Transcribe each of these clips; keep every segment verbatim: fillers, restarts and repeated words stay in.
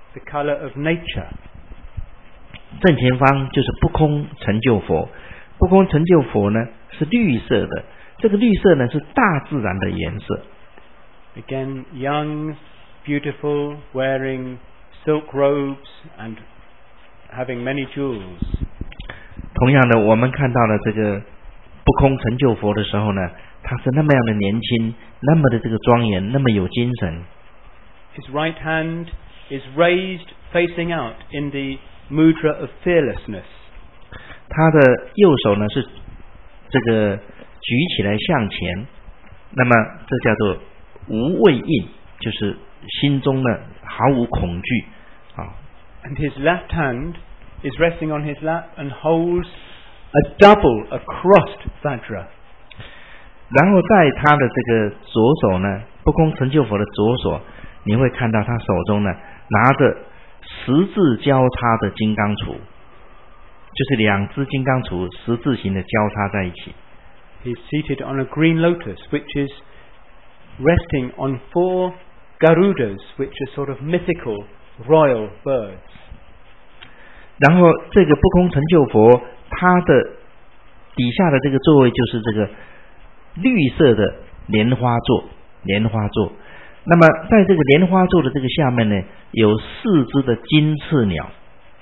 the color of nature. 正前方就是不空成就佛，不空成就佛呢是绿色的，这个绿色呢是大自然的颜色。 Again, young, beautiful, wearing silk robes and having many jewels. 同样的，我们看到了这个不空成就佛的时候呢，他是那么样的年轻，那么的这个庄严，那么有精神。 His right hand is raised, facing out in the mudra of fearlessness. 他的右手呢是这个举起来向前，那么这叫做无畏印，就是心中呢毫无恐惧啊。 And his left hand is resting on his lap and holds a double, a crossed vajra. 然后在他的这个左手呢，不空成就佛的左手，你会看到他手中呢拿着十字交叉的金刚杵，就是两只金刚杵十字形的交叉在一起。 He's seated on a green lotus, which is resting on four garudas, which are sort of mythical royal birds. 然后这个不空成就佛，他的底下的这个座位就是这个绿色的莲花座，莲花座。那么在这个莲花座的这个下面呢，有四只的金翅鸟。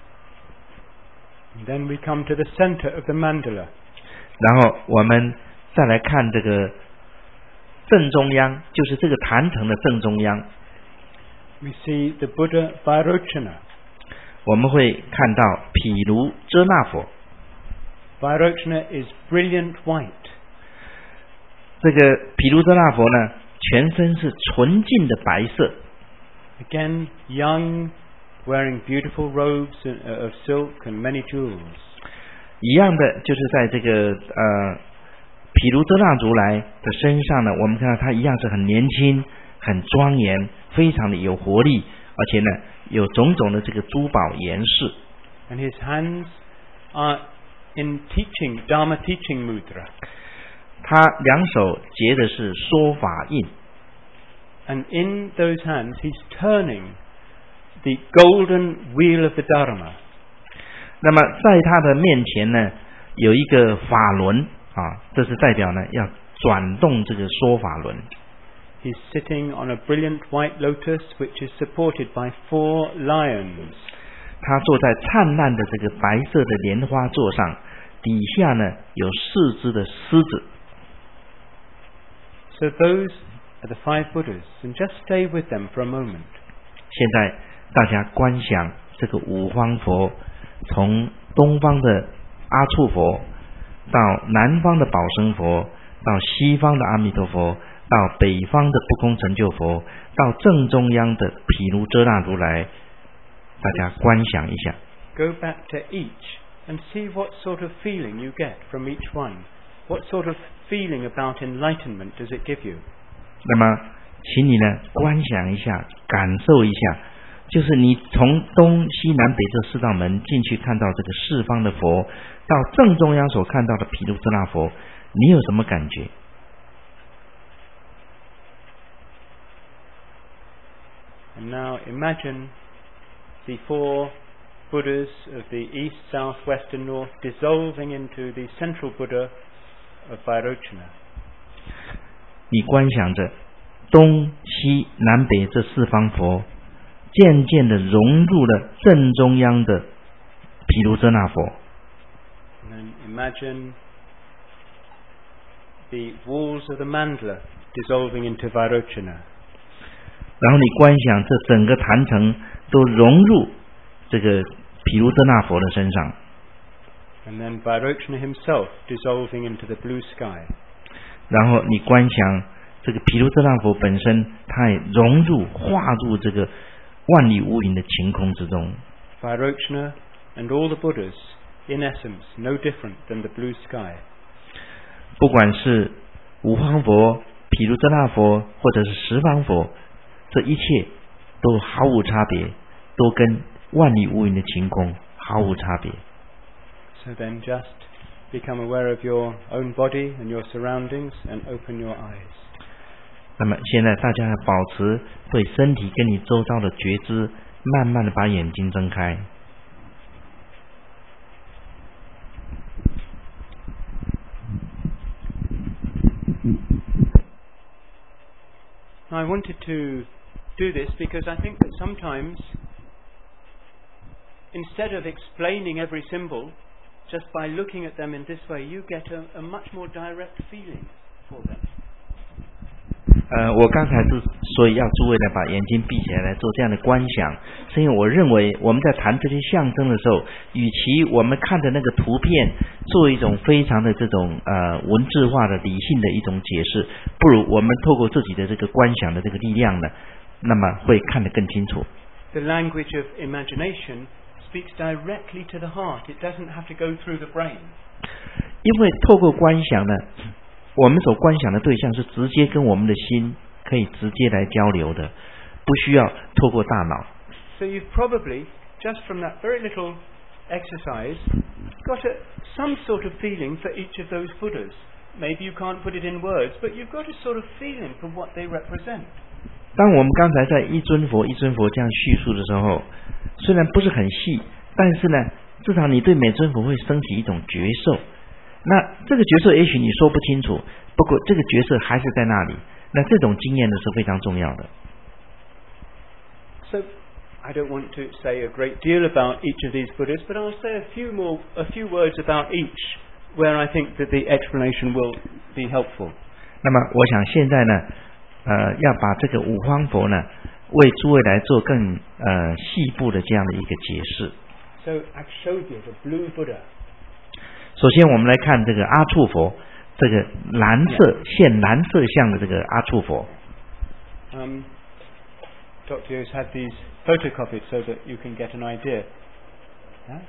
And then we come to the center of the mandala. 然后我们再来看这个正中央，就是这个坛城的正中央。 We see the Buddha Vairochana. 我们会看到毗卢遮那佛。 Vairochana is brilliant white. 这个毗卢遮那佛呢，全身是纯净的白色。 Again, young, wearing beautiful robes of silk and many jewels. 一样的，就是在这个呃毗卢遮那如来的身上呢，我们看到他一样是很年轻、很庄严，非常的有活力，而且呢有种种的这个珠宝颜饰。 And his hands are in teaching, Dharma teaching mudra. 他两手结的是说法印。 And in those hands he's turning the golden wheel of the Dharma. 那么在他的面前呢，有一个法轮啊，这是代表呢要转动这个说法轮。 He's sitting on a brilliant white lotus which is supported by four lions. 他坐在灿烂的这个白色的莲花座上，底下呢有四只的狮子。 So those are the five Buddhas, and just stay with them for a moment. 现在大家观想这个五方佛，从东方的阿处佛，到南方的宝生佛，到西方的阿弥陀佛，到北方的不空成就佛，到正中央的毗卢遮那如来，大家观想一下。 Go back to each and see what sort of feeling you get from each one. What sort of feeling about enlightenment does it give you? 那么请你呢观想一下，感受一下，就是你从东西南北这四道门进去看到这个四方的佛，到正中央所看到的毗卢遮那佛，你有什么感觉？ And now imagine the four Buddhas of the east, south, west and north dissolving into the central Buddha of Vairochana. 你观想着东西南北这四方佛渐渐地融入了正中央的毗卢遮那佛。 And then imagine the walls of the mandala dissolving into Vairochana. 然后你观想这整个坛城都融入这个毗卢遮那佛的身上。 And then Vairochana himself dissolving into the blue sky. 然后你观想这个毗卢遮那佛本身，它也融入化入这个万里无云的晴空之中。 Vairochana and all the Buddhas, in essence, no different than the blue sky. 不管是五方佛、毗卢遮那佛，或者是十方佛，这一切都毫无差别，都跟万里无云的晴空毫无差别。 So then just become aware of your own body and your surroundings and open your eyes. 那么现在大家要保持对身体跟你周遭的觉知， 慢慢的把眼睛睁开。 I wanted to do this because I think that sometimes, instead of explaining every symbol, just by looking at them in this way, you get a, a much more direct feeling for them. 呃，我刚才是所以要诸位呢把眼睛闭起来来做这样的观想，是因为我认为我们在谈这些象征的时候，与其我们看着那个图片做一种非常的这种呃文字化的理性的一种解释，不如我们透过自己的这个观想的这个力量呢，那么会看得更清楚。 The language of imagination speaks directly to the heart. It doesn't have to go through the brain. 因为透过观想呢，我们所观想的对象是直接跟我们的心可以直接来交流的，不需要透过大脑。 So you've probably, just from that very little exercise, got a, some sort of feeling for each of those Buddhas. Maybe you can't put it in words, but you've got a sort of feeling for what they represent. 当我们刚才在一尊佛一尊佛这样叙述的时候，虽然不是很细，但是呢，至少你对每尊佛会升起一种觉受。那这个角色也许你说不清楚，不过这个角色还是在那里。那这种经验呢是非常重要的。 So I don't want to say a great deal about each of these Buddhas, but I'll say a few more, a few words about each, where I think that the explanation will be helpful. 那么我想现在呢，呃，要把这个五方佛呢，为诸位来做更呃细部的这样的一个解释。 So Akshobhya, the blue Buddha. 首先我们来看这个阿处佛，这个蓝色现蓝色相的这个阿处佛。 Um, Doctor Yos had these photocopied so that you can get an idea. Yeah?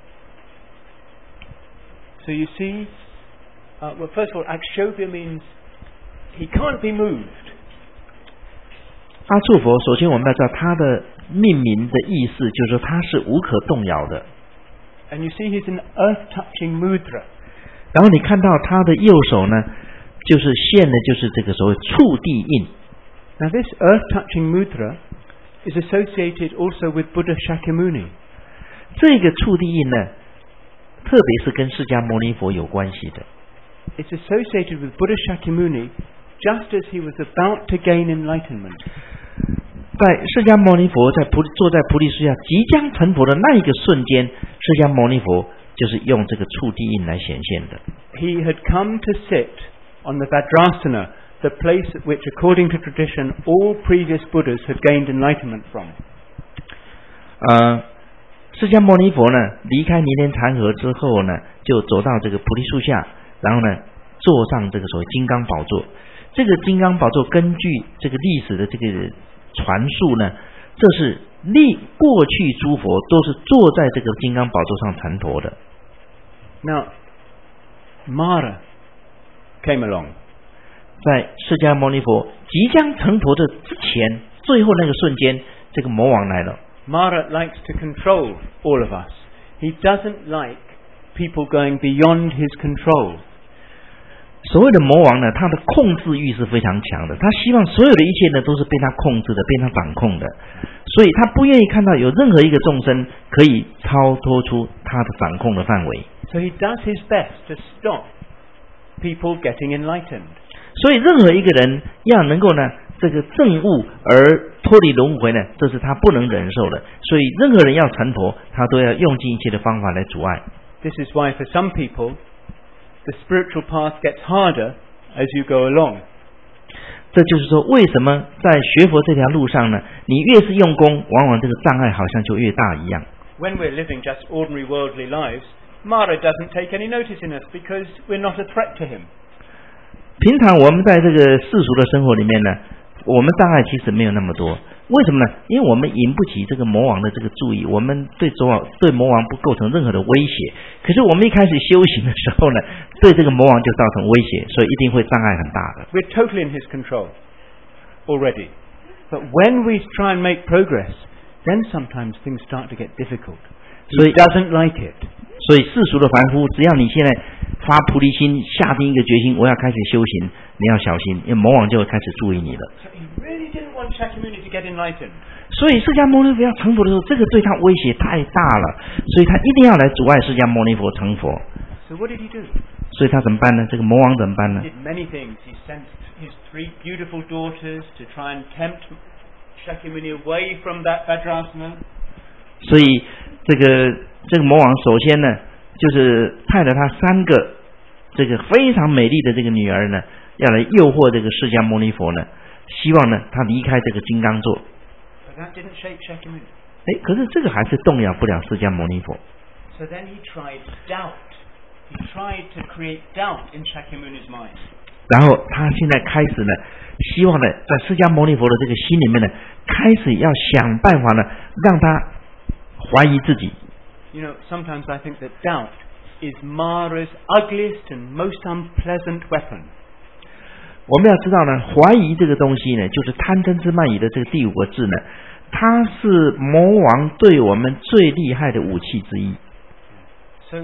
So you see, uh, well, first of all, Akshobhya means he can't be moved. 阿处佛，首先我们要知道他的命名的意思，就是说他是无可动摇的。 And you see he's an earth-touching mudra. 然后你看到他的右手呢，就是现的就是这个所谓触地印。 Now this earth-touching mudra is associated also with Buddha Shakyamuni. 这个触地印呢，特别是跟释迦牟尼佛有关系的。 It's associated with Buddha Shakyamuni just as he was about to gain enlightenment. 在释迦牟尼佛在菩坐在菩提树下即将成佛的那一个瞬间，释迦牟尼佛就是用这个触地印来显现的。 He had come to sit on the Vajrasana, the place at which, according to tradition, all previous Buddhas had gained enlightenment from. 呃，释迦牟尼佛呢，离开尼连禅河之后呢，就走到这个菩提树下，然后呢，坐上这个所谓金刚宝座。这个金刚宝座根据这个历史的这个传述呢，这是历过去诸佛都是坐在这个金刚宝座上成佛的。 Now, Mara came along. 在释迦牟尼佛即将成佛的之前，最后那个瞬间，这个魔王来了。 Mara likes to control all of us. He doesn't like people going beyond his control. 所谓的魔王呢，他的控制欲是非常强的，他希望所有的一切呢都是被他控制的，被他掌控的，所以他不愿意看到有任何一个众生可以超脱出他的掌控的范围。 So he does his best to stop people getting enlightened. 所以任何一个人要能够呢这个证悟而脱离轮回呢，这是他不能忍受的。所以任何人要成佛，他都要用尽一切的方法来阻碍。 This is why for some people the spiritual path gets harder as you go along. 这就是说，为什么在学佛这条路上呢，你越是用功，往往这个障碍好像就越大一样。 When we're living just ordinary worldly lives, Mara doesn't take any notice in us because we're not a threat to him. 平常我们在这个世俗的生活里面呢，我们障碍其实没有那么多。为什么呢？因为我们引不起这个魔王的这个注意，我们对魔王对魔王不构成任何的威胁。可是我们一开始修行的时候呢，对这个魔王就造成威胁，所以一定会障碍很大的。 We're totally in his control already. But when we try and make progress, then sometimes things start to get difficult. He doesn't like it. 所以世俗的凡夫，只要你现在发菩提心，下定一个决心，我要开始修行，你要小心，因为魔王就会开始注意你了。 So he really didn't want want Shakyamuni to get enlightened. 所以释迦牟尼佛要成佛的时候，这个对他威胁太大了，所以他一定要来阻碍释迦牟尼佛成佛。 So what did he do? 所以他怎么办呢？这个魔王怎么办呢 He did many things. He sent his three beautiful daughters to try and tempt Shakyamuni away from that Vajrasana. 所以这个这个魔王首先呢，就是派了他三个这个非常美丽的这个女儿呢，要来诱惑这个释迦牟尼佛呢，希望呢他离开这个金刚座。 But that didn't shake Shakyamuni. 哎，可是这个还是动摇不了释迦牟尼佛。 So then he tried doubt. He tried to create doubt in Shakyamuni's mind. 然后他现在开始呢，希望呢，在释迦牟尼佛的这个心里面呢，开始要想办法呢，让他怀疑自己。 You know, sometimes I think that doubt is Mara's ugliest and most unpleasant weapon. 我们要知道呢，怀疑这个东西呢，就是贪嗔痴慢疑的这个第五个字呢，它是魔王对我们最厉害的武器之一。 So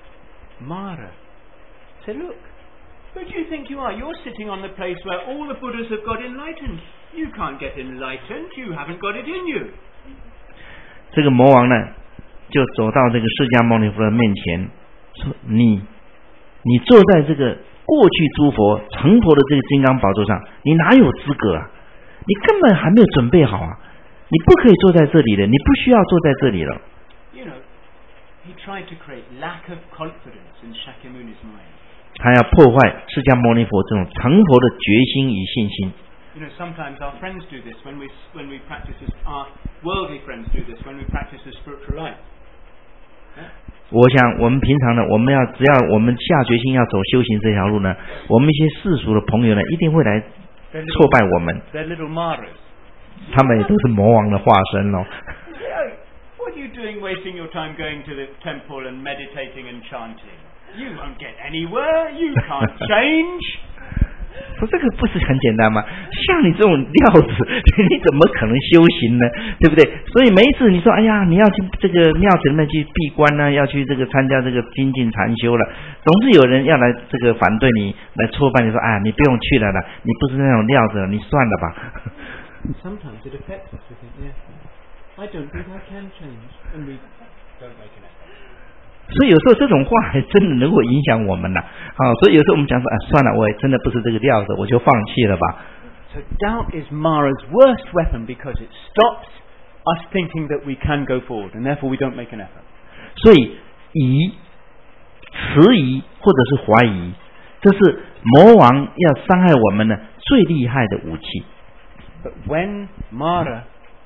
Mara said, look, who do you think you are? You're sitting on the place where all the Buddhas have got enlightened. You can't get enlightened. You haven't got it in you. 这个魔王呢，就走到这个释迦牟尼佛的面前，说：“你，你坐在这个过去诸佛成佛的这个金刚宝座上，你哪有资格啊？你根本还没有准备好啊！你不可以坐在这里的，你不需要坐在这里了。” You know, he tried to create lack of confidence in Shakyamuni's mind. 他要破坏释迦牟尼佛这种成佛的决心与信心。 You know, sometimes our friends do this when we when we practice this. Our worldly friends do this when we practice the spiritual life. 我想，我们平常呢，我们要只要我们下决心要走修行这条路呢，我们一些世俗的朋友呢，一定会来挫败我们。 They're little Maras. 他们也都是魔王的化身哦。 What are you doing, wasting your time going to the temple and meditating and chanting? You won't get anywhere. You can't change. 说这个不是很简单吗？像你这种料子，你怎么可能修行呢？对不对？所以每一次你说，哎呀，你要去这个庙子里面去闭关呢、啊，要去这个参加这个精进禅修了，总是有人要来这个反对你，来挫败你说，哎，你不用去了啦，你不是那种料子了，你算了吧。 Sometimes it affects us. We think, yeah, I don't think I can change, and we don't make an effort. 所以有时候这种话还真的能够影响我们呐、啊，好，所以有时候我们讲说，哎，算了，我也真的不是这个料子，我就放弃了吧。 So doubt is Mara's worst weapon because it stops us thinking that we can go forward, and therefore we don't make an effort. 所以疑、迟疑或者是怀疑，这是魔王要伤害我们呢最厉害的武器。 But when Mara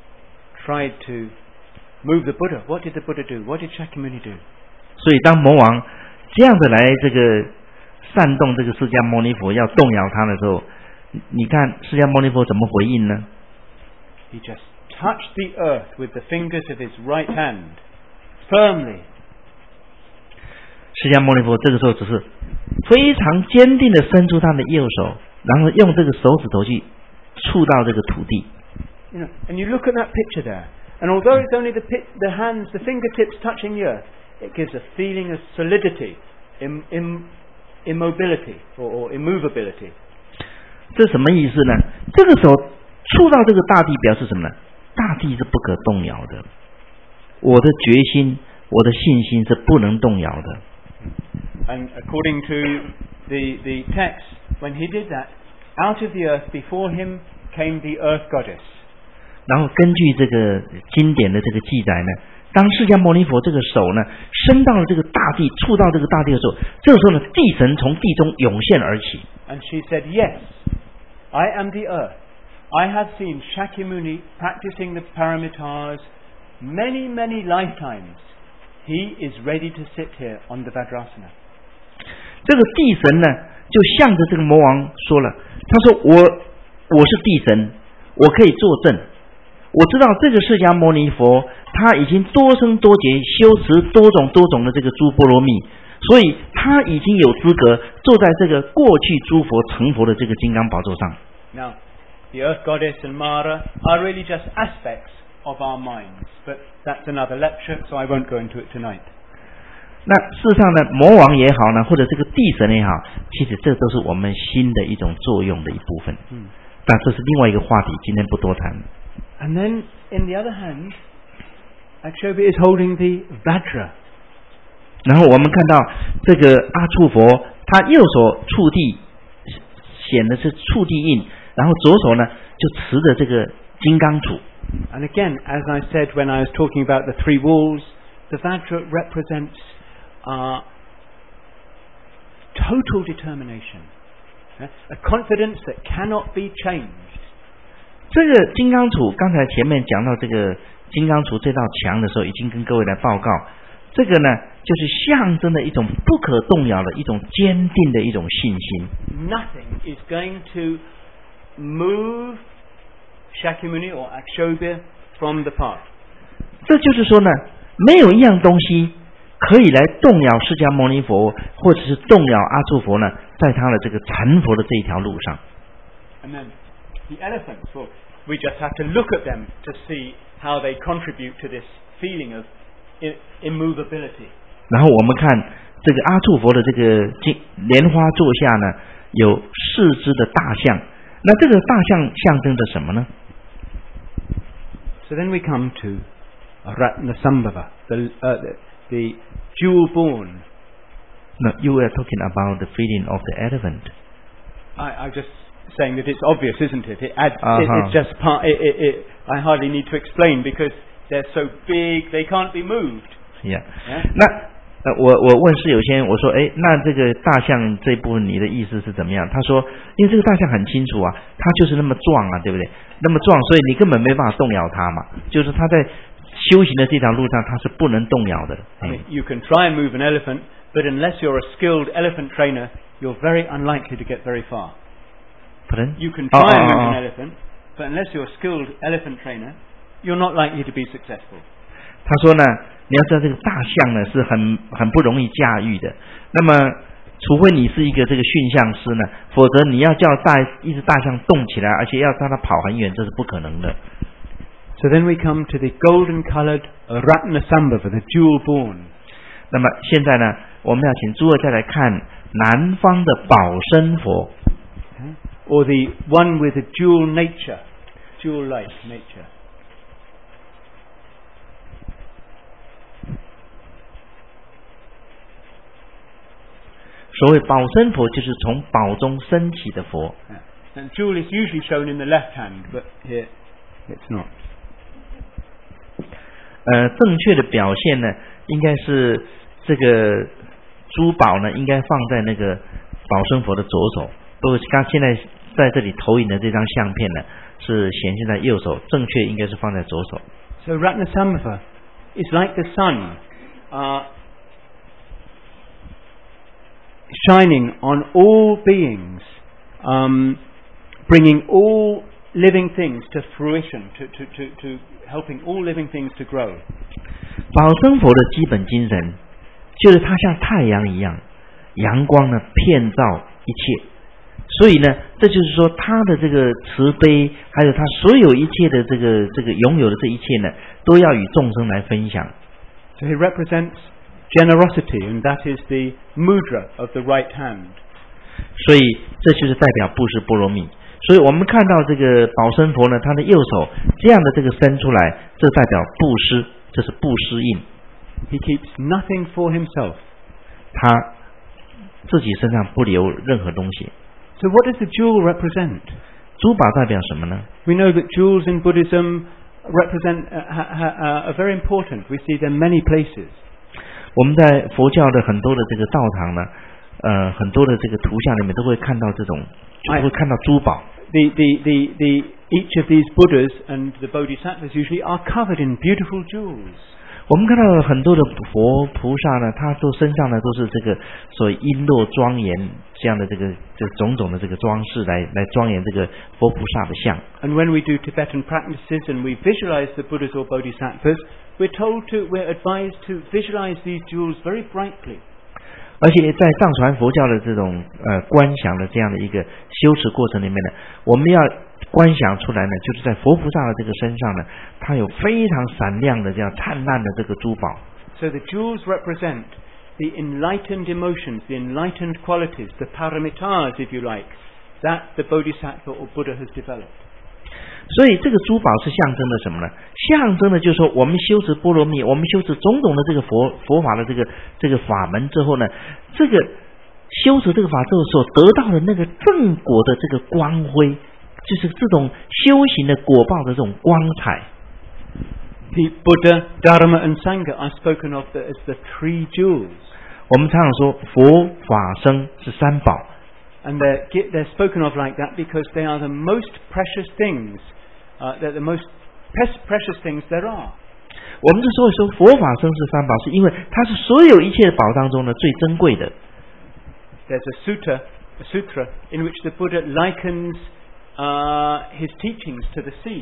tried to move the Buddha, what did the Buddha do? What did Shakyamuni do? 所以当魔王这样的来这个煽动这个释迦牟尼佛要动摇他的时候，你看释迦牟尼佛怎么回应呢？ He just touched the earth with the fingers of his right hand, firmly. 释迦牟尼佛这个时候只是非常坚定的伸出他的右手，然后用这个手指头去触到这个土地。 You know, and you look at that picture there, and although it's only the pit, the hands, the fingertips touching the earth, it gives a feeling of solidity, im, im, immobility, or, or immovability. 这什么意思呢？这个手触到这个大地表示什么呢？大地是不可动摇的，我的决心，我的信心是不能动摇的。 And according to the the text, when he did that, out of the earth before him came the earth goddess. 然后根据这个经典的这个记载呢，当释迦牟尼佛这个手呢伸到了这个大地，触到这个大地的时候，这个时候呢，地神从地中涌现而起。 And she said, "Yes, I am the earth. I have seen Shakyamuni practicing the paramitas many, many lifetimes. He is ready to sit here on the Vajrasana." 这个地神呢，就向着这个魔王说了，他说：“我我是地神，我可以作证。我知道这个释迦牟尼佛他已经多生多劫修持多种多种的这个诸波罗蜜，所以他已经有资格坐在这个过去诸佛成佛的这个金刚宝座上。” Now, the earth goddess and Mara are really just aspects of our minds, but that's another lecture, so I won't go into it tonight. 那事实上呢，魔王也好呢，或者这个地神也好，其实这都是我们心的一种作用的一部分。 嗯但这是另外一个话题，今天不多谈。 And then, in the other hand, Akshobhya is holding the Vajra. 然后我们看到这个阿处佛，他右手触地，显的是触地印，然后左手呢就持着这个金刚杵。 And again, as I said when I was talking about the three walls, the Vajra represents uh, total determination, a confidence that cannot be changed. 这个金刚杵，刚才前面讲到这个金刚杵这道墙的时候，已经跟各位来报告，这个呢就是象征的一种不可动摇的一种坚定的一种信心。 Nothing is going to move Shakyamuni or Akshobhya from the path. 这就是说呢，没有一样东西可以来动摇释迦牟尼佛，或者是动摇阿处佛呢，在他的这个成佛的这一条路上。 And then the elephants, well, we just have to look at them to see how they contribute to this feeling of immovability. 然后我们看这个阿处佛的这个莲花座下呢，有四只的大象，那这个大象象征着什么呢？ So then we come to Ratnasambhava, the, uh, the, the jewel-born. No, you were talking about the feeling of the elephant. I, I'm just saying that it's obvious, isn't it? It adds, uh-huh. it, it's just part. It, it, it, I hardly need to explain because they're so big they can't be moved. Yeah. yeah? 那呃，我我问释有先，我说，哎，那这个大象这部分你的意思是怎么样？他说，因为这个大象很清楚啊，它就是那么壮啊，对不对？那么壮，所以你根本没办法动摇它嘛。就是它在修行的这条路上，它是不能动摇的。 I mean, you can try and move an elephant, but unless you're a skilled elephant trainer, you're very unlikely to get very far. Pardon? You can try oh, and move oh, oh. an elephant, but unless you're a skilled elephant trainer, you're not likely to be successful. 他说呢，你要知道这个大象呢是很很不容易驾驭的。那么，除非你是一个这个驯象师呢，否则你要叫大一只大象动起来，而且要让它跑很远，这是不可能的。 So then we come to the golden-colored Ratnasambhava, the jewel-born. 那么现在呢，我们要请诸位再来看南方的宝生佛， or the one with a jewel nature, jewel-like nature. 所谓宝生佛，就是从宝中升起的佛。 Yeah. And jewel is usually shown in the left hand, but here it's not. 呃，正确的表现呢，应该是这个珠宝呢，应该放在那个宝生佛的左手。不过刚现在在这里投影的这张相片呢，是显现在右手，正确应该是放在左手。 So Ratnasambhava is like the sun, uh, shining on all beings, um, bringing all living things to fruition, to, to, to, to helping all living things to grow. 宝生佛的基本精神就是它像太阳一样，阳光呢遍照一切，所以呢，这就是说他的这个慈悲，还有他所有一切的这个这个拥有的这一切呢，都要与众生来分享。 So he represents generosity, and that is the mudra of the right hand. 所以这就是代表布施波罗蜜。所以我们看到这个宝生佛呢，他的右手这样的这个伸出来，这代表布施，这是布施印。 He keeps nothing for himself. 他自己身上不留任何东西。 So what does the jewel represent? 珠宝代表什么呢？ We know that jewels in Buddhism represent uh, uh, are very important. We see them many places. 我们在佛教的很多的这个道堂呢，呃，很多的这个图像里面都会看到这种，就会看到珠宝。 The, the, the, the, each of these Buddhas and the Bodhisattvas usually are covered in beautiful jewels. 我们看到很多的佛菩萨呢，他都身上呢都是这个所谓璎珞庄严这样的这个这种种的这个装饰来来庄严这个佛菩萨的像。 And when we do Tibetan practices and we visualize the Buddhas or Bodhisattvas, we're told to, we're advised to visualize these jewels very brightly. 而且在藏传佛教的这种呃观想的这样的一个修持过程里面呢，我们要观想出来呢，就是在佛菩萨的这个身上呢，它有非常闪亮的这样灿烂的这个珠宝。 So the jewels represent the enlightened emotions, the enlightened qualities, the paramitas, if you like, that the Bodhisattva or Buddha has developed. 所以这个珠宝是象征的什么呢？象征的就是说，我们修持波罗蜜，我们修持种种的这个佛佛法的这个这个法门之后呢，这个修持这个法之后所得到的那个正果的这个光辉，就是这种修行的果报的这种光彩。 The Buddha, Dharma and Sangha are spoken of as the three jewels. 我们常常说佛法僧是三宝。 And they're, they're spoken of like that because they are the most precious things. Uh, they're the most precious things there are. 我们之所以说佛法僧是三宝，是因为它是所有一切宝当中呢最珍贵的。 There's a sutta, a sutra in which the Buddha likens uh, his teachings to the sea.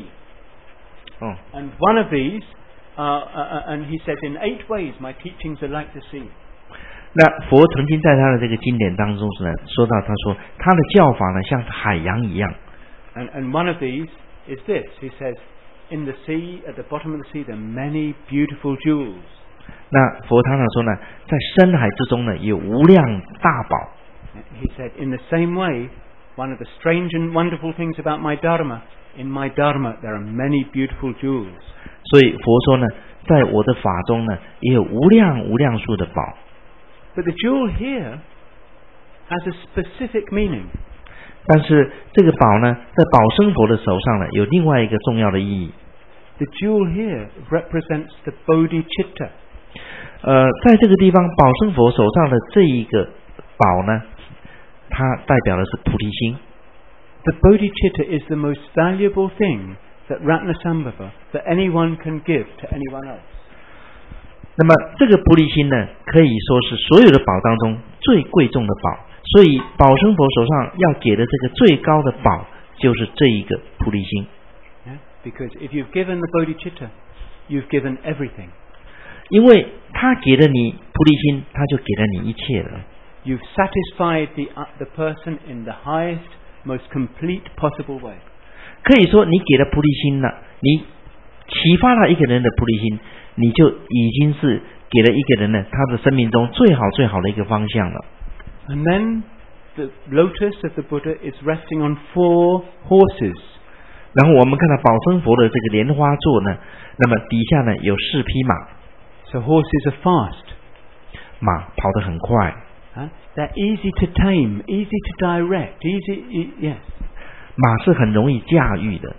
Oh. And one of these, uh, uh, and he says, in eight ways my teachings are like the sea. 那佛曾经在他的这个经典当中呢，说到他说他的教法呢像海洋一样。 And, and one of these is this. He says, in the sea, at the bottom of the sea, there are many beautiful jewels. 那佛常常说呢，在深海之中呢有无量大宝。 He said, in the same way, one of the strange and wonderful things about my Dharma, in my Dharma there are many beautiful jewels. 所以佛说呢，在我的法中呢也有无量无量数的宝。 But the jewel here has a specific meaning. 但是这个宝呢，在宝生佛的手上呢，有另外一个重要的意义。 The jewel here represents the bodhicitta. 呃，在这个地方，宝生佛手上的这一个宝呢，它代表的是菩提心。 The bodhicitta is the most valuable thing that Ratnasambhava, that anyone can give to anyone else. 那么这个菩提心呢，可以说是所有的宝当中最贵重的宝，所以宝生佛手上要给的这个最高的宝，就是这一个菩提心。 Yeah? Because if you've given the bodhicitta, you've given everything. 因为他给了你菩提心，他就给了你一切了。 You've satisfied the uh, the person in the highest, most complete possible way. 可以说，你给了菩提心了，你启发了一个人的菩提心，你就已经是给了一个人呢，他的生命中最好最好的一个方向了。 And then the lotus of the Buddha is resting on four horses. 然后我们看到宝生佛的这个莲花座呢，那么底下呢有四匹马。 So horses are fast. 马跑得很快。 Huh? They're easy to tame, easy to direct, easy, e- yes. 马是很容易驾驭的。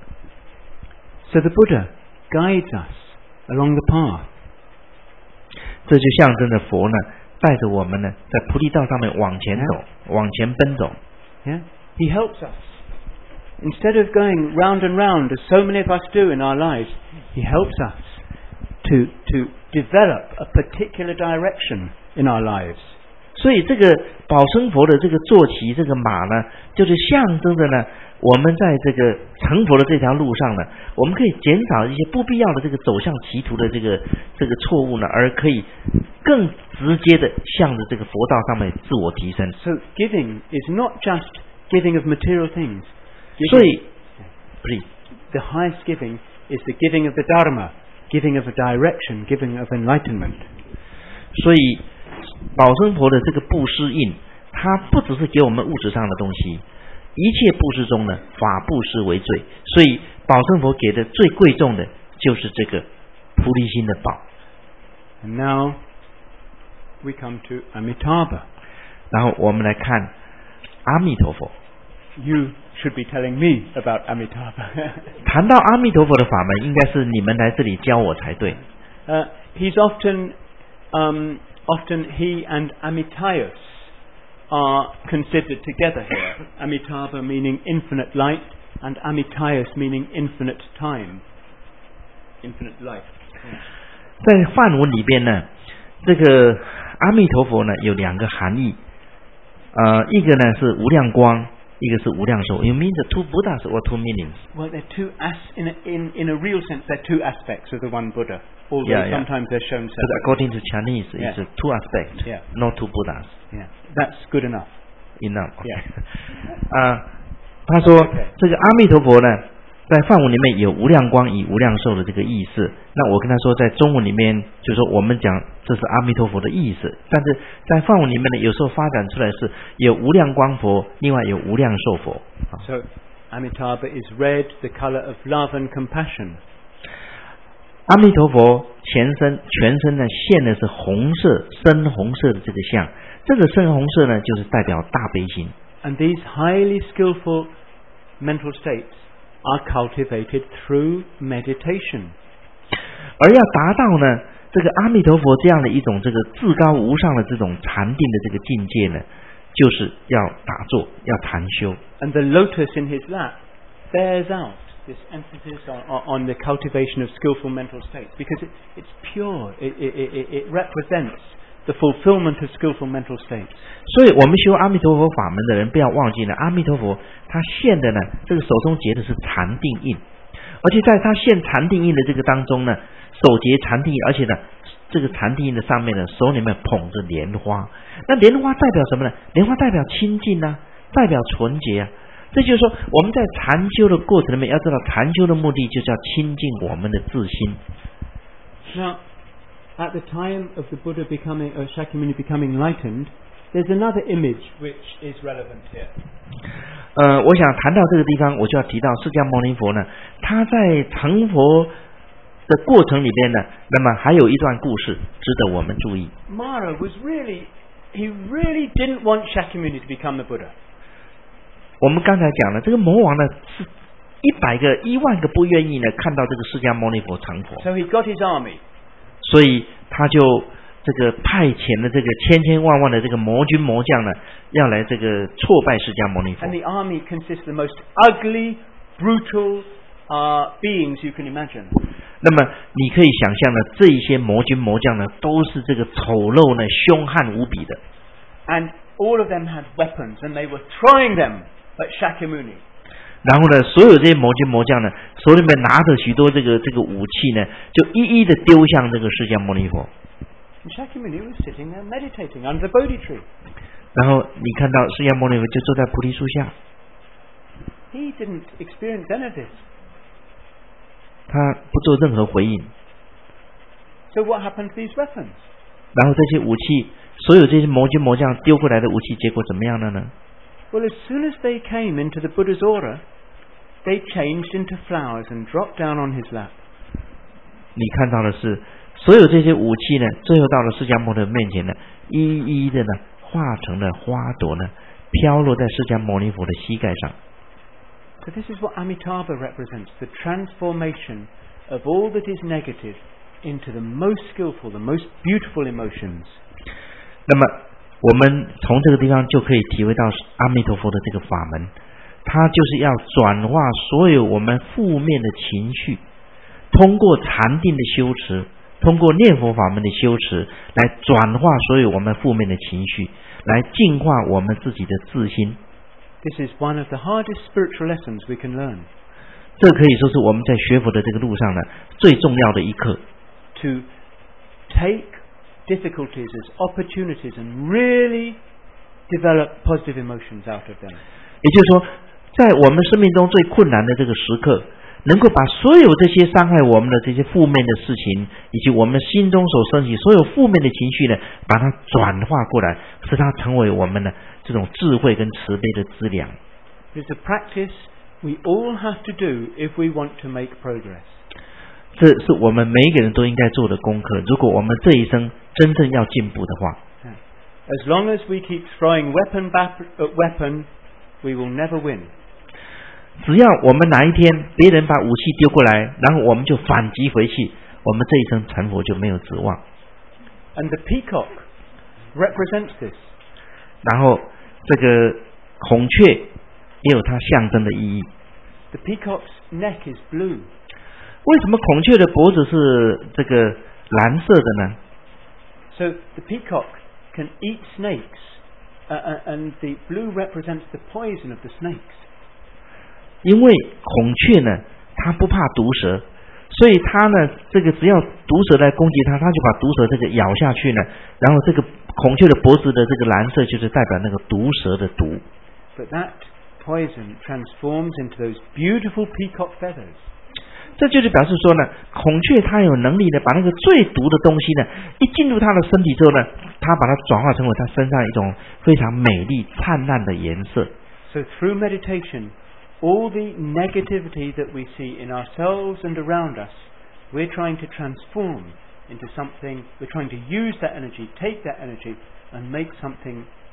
So the Buddha guides us along the path. 这就象征着佛呢，带着我们呢，在菩提道上面往前走， Yeah. 往前奔走。 Yeah? He helps us. Instead of going round and round, as so many of us do in our lives, he helps us to to develop a particular direction in our lives. 所以这个宝生佛的这个坐骑这个马呢，就是象征着呢，我们在这个成佛的这条路上呢，我们可以减少一些不必要的这个走向歧途的这个这个错误呢，而可以更直接的向着这个佛道上面自我提升。 So giving is not just giving of material things. 所以 please. The highest giving is the giving of the Dharma, giving of a direction, giving of enlightenment. 所以宝生佛的这个布施印，它不只是给我们物质上的东西，一切布施中呢，法布施为最。所以宝生佛给的最贵重的就是这个菩提心的宝。 And now we come to Amitabha. 然后我们来看阿弥陀佛。 You should be telling me about Amitabha. 谈到阿弥陀佛的法门，应该是你们来这里教我才对。 uh, he's often, um, often he and Amitayus are considered together here. Amitabha meaning infinite light, and Amitayus meaning infinite time, infinite life. 在梵文里边呢，这个阿弥陀佛呢有两个含义，呃，一个呢是无量光，一个是无量寿。You mean the two Buddhas or two meanings? Well, they're two as in a, in in a real sense, they're two aspects of the one Buddha. Although Yeah, yeah. sometimes they're shown But separately. according to Chinese, Yeah. it's two aspects, Yeah. not two Buddhas. Yeah, that's good enough. Enough. Yeah. 啊，他说 Okay. 这个阿弥陀佛呢， 在梵文里面有无量光与无量寿的这个意思。那我跟他说，在中文里面就是说我们讲这是阿弥陀佛的意思，但是在梵文里面呢，有时候发展出来是有无量光佛，另外有无量寿佛。 So Amitabha is red, the color of love and compassion. 阿弥陀佛全身全身呢现的是红色深红色的这个相，这个深红色呢就是代表大悲心。 And these highly skillful mental states are cultivated through meditation. 而要达到呢这个阿弥陀佛这样的一种这个至高无上的这种禅定的这个境界呢，就是要打坐，要禅修。 And the lotus in his lap bears out this emphasis on, on the cultivation of skillful mental states, because it, it's pure, it, it, it, it represents the fulfillment of skillful mental states. 所以我们修阿弥陀佛法门的人不要忘记了，阿弥陀佛他现的呢这个手中结的是禅定印，而且在他现禅定印的这个当中呢，手结禅定印，而且呢这个禅定印的上面呢手里面捧着莲花。那莲花代表什么呢？莲花代表清净啊，代表纯洁啊。这就是说我们在禅修的过程里面要知道，禅修的目的就是要亲近我们的自心。 Now, at the time of the Buddha becoming, or Shakyamuni becoming enlightened, there's another image which is relevant here. 呃，我想谈到这个地方，我就要提到释迦牟尼佛呢，他在成佛的过程里边呢，那么还有一段故事值得我们注意。 Mara was really, he really didn't want Shakyamuni to become the Buddha. 我们刚才讲了，这个魔王呢是一百个、一万个不愿意呢看到这个释迦牟尼佛成佛， So he got his army. 所以他就这个派遣了这个千千万万的这个魔军魔将呢，要来这个挫败释迦牟尼佛。 And the army consists of the most ugly, brutal uh, beings you can imagine. 那么你可以想象呢，这一些魔军魔将呢，都是这个丑陋呢、凶悍无比的。 And all of them had weapons, and they were throwing them at Shakyamuni. 然后呢，所有这些魔军魔将呢，手里面拿着许多这个这个武器呢，就一一的丢向这个释迦牟尼佛。 And Shakyamuni was sitting there meditating under the Bodhi tree. 然后你看到释迦牟尼佛就坐在菩提树下， He didn't experience any of this. 他不做任何回应。 So what happened to these weapons? 然后这些武器，所有这些魔军魔将丢过来的武器，结果怎么样了呢？ Well, as soon as they came into the Buddha's aura, they changed into flowers and dropped down on his lap. 你看到的是，所有这些武器呢，最后到了释迦牟尼佛面前呢，一一的呢，化成了花朵呢，飘落在释迦牟尼佛的膝盖上。 So this is what Amitabha represents, the transformation of all that is negative into the most skillful, the most beautiful emotions. 那么我们从这个地方就可以体会到阿弥陀佛的这个法门，它就是要转化所有我们负面的情绪，通过禅定的修持，通过念佛法门的修持，来转化所有我们负面的情绪，来净化我们自己的自心。 This is one of the hardest spiritual lessons we can learn. 这可以说是我们在学佛的这个路上呢最重要的一课。 To take difficulties as opportunities and really develop positive emotions out of them. 也就是说，在我们生命中最困难的这个时刻，能够把所有这些伤害我们的这些负面的事情，以及我们心中所升起所有负面的情绪呢，把它转化过来，使它成为我们的这种智慧跟慈悲的资粮。 It's a practice we all have to do if we want to make progress. 这是我们每一个人都应该做的功课。如果我们这一生真正要进步的话， As long as we keep throwing weapon back at weapon, we will never win. 只要我们哪一天别人把武器丢过来，然后我们就反击回去，我们这一生成佛就没有指望。 And the peacock represents this. 然后这个孔雀也有它象征的意义。 The peacock's neck is blue. 为什么孔雀的脖子是这个蓝色的呢？ So the peacock can eat snakes, uh, and the blue represents the poison of the snakes. 因为孔雀呢，它不怕毒蛇，所以它呢，这个只要毒蛇来攻击它，它就把毒蛇这个咬下去呢。然后这个孔雀的脖子的这个蓝色，就是代表那个毒蛇的毒。 But that poison transforms into those beautiful peacock feathers. 这就是表示说呢，孔雀它有能力呢，把那个最毒的东西呢，一进入它的身体之后呢，它把它转化成为它身上一种非常美丽灿烂的颜色。 So through meditation, all the negativity that we see in ourselves and around us, we're trying to transform into something, we're trying to use that energy, take that energy and make something